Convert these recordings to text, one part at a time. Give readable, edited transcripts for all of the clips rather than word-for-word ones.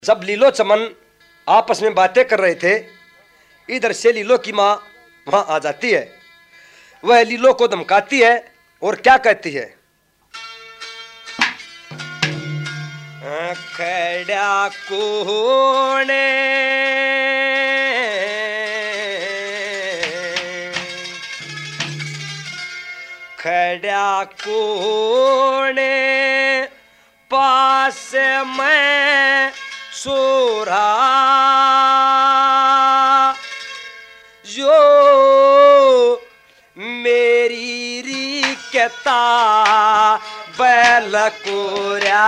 जब लीलो चमन आपस में बातें कर रहे थे, इधर से लीलो की माँ वहां आ जाती है। वह लीलो को धमकाती है और क्या कहती है, खड़ा कोने खड़ा कोने पास में छोरा जो मेरी री कहता बैल कोरा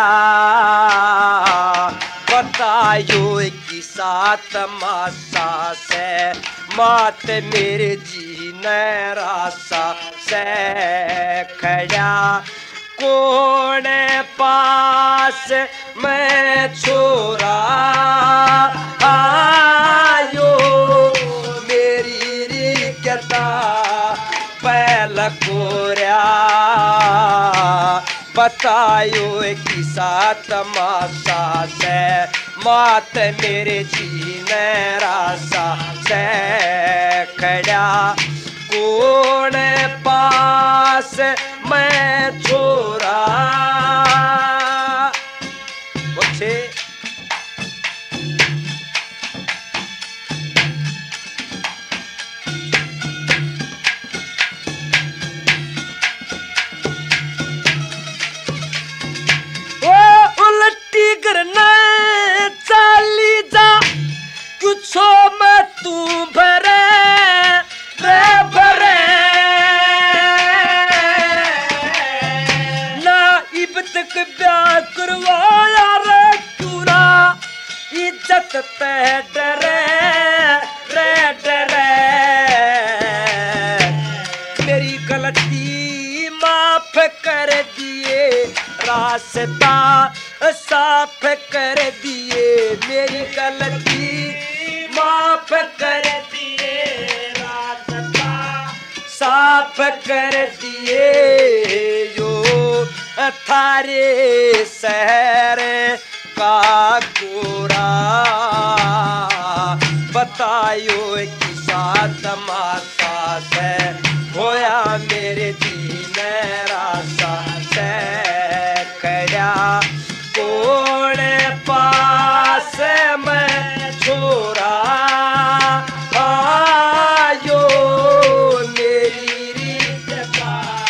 बतायो कि साथ मासा से मात मेरे जीने रासा से खड़ा कौन पास मैं छोरा आयो मेरी री कहता पहला कोरा बतायो कि साथ मासा से मात मेरे जीने रासा से खड़ा कौन पास मैं छोरा बच्चे ओ उल्टी करना चाली जा कुछ मैं तू भरे रे भरे तक ब्याह करवाया रे चूरा इज्जत पे डरे रे डरे मेरी गलती माफ कर दिए रास्ता साफ कर दिए मेरी गलती माफ कर दिए रास्ता साफ कर दिए जो थारे शहर का गोरा बतायो कि साथ माता से होया मेरे जीने रासा से खड़ा कौन पास मैं छोरा आयो मेरी रीत का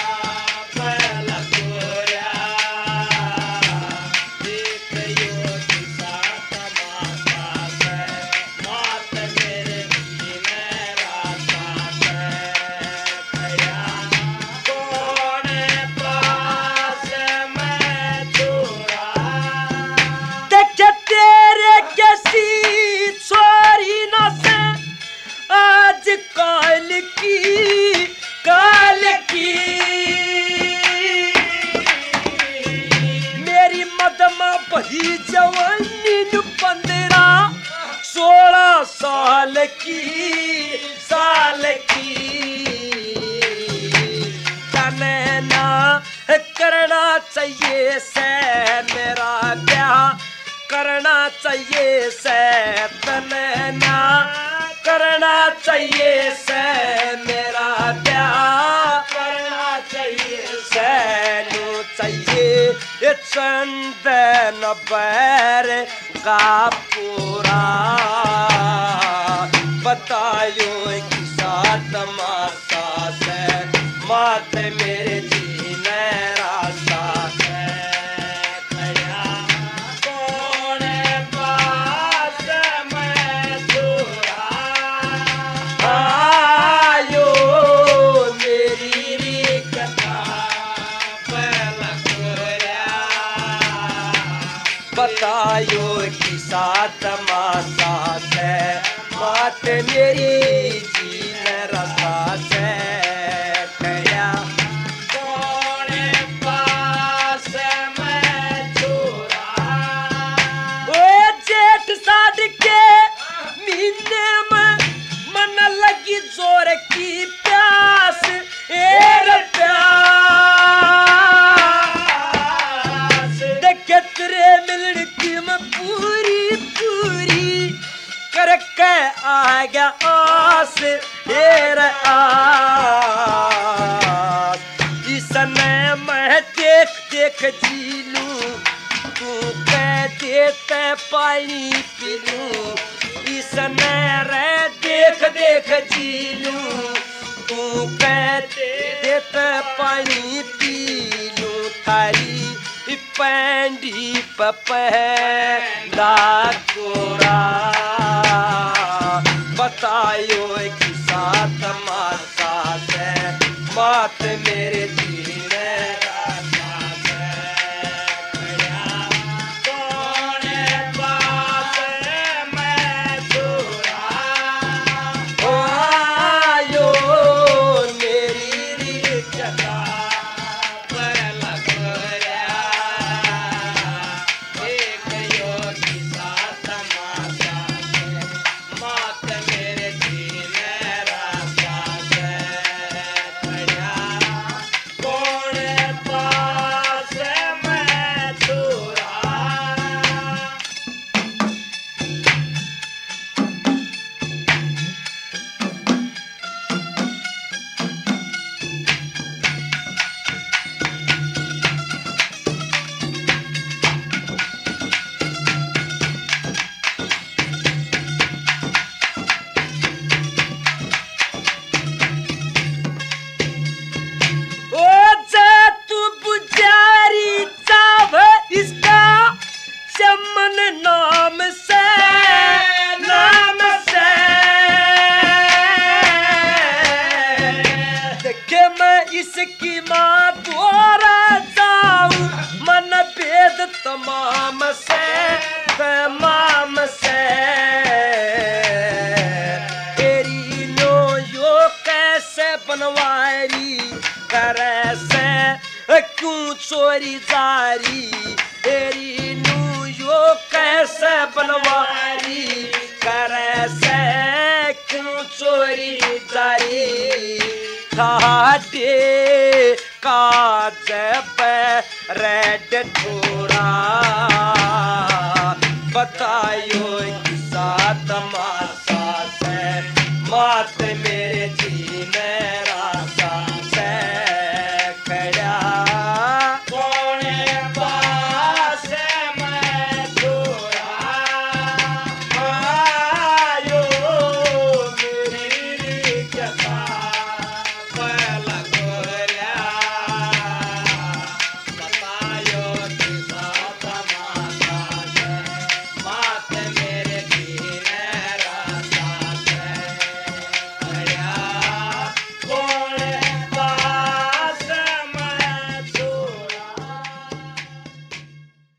भरी जवानी 15-16 साल की तने ना करना चाहिए से मेरा ब्याह करना चाहिए से तने ना करना चाहिए से मेरा ब्याह करना चाहिए से नो चाहिए चंदन पैर का पूरा बतायो कि साथ माता से मात मेरे जीने रास्ता से खड़ा कौन पास मैं छोरा आयो मेरी री कथा बतायो कि साथ माता से मात मेरी जीने रास्ता से खड़ा कौन पास मैं छोरा ओ जेठ साध के महीने में मन लगी जोर की प्यास एर प्यास देखे तेरे मिलने की मैं पूरी के आ गया आस हेर आस। इसने मैं देख देख जी लूं, तू कह देते पानी पी लूं। इसने रे देख देख जी लूं, तू कह देते पानी पी लूं। थारी पैंडी पपैंदा गोरा, बतायो किसा तमाशा से मात मेरे जीने रास्ता से। कौन पास मैं छोरा, ओ आयो मेरी रिक्शा पर लग रहा। एक यो किसा तमाशा से मात मेरे जीने रास्ता से। कौन पास मैं छोरा। ओ जा तू पुजारी चाव इसका चमन नाम से, नाम से। देखे मैं इसकी माँ द्वारा जाऊं, मन भेद तमाम से, तमाम से। तेरी नो यो कैसे बनवारी करे से, क्यों चोरी जारी। तेरी नू यो कैसे बनवारी करे से, क्यों चोरी जारी। ठाटे काज पे रेड ठोरा, बतायो किसा तमाशा से मात मेरे जीने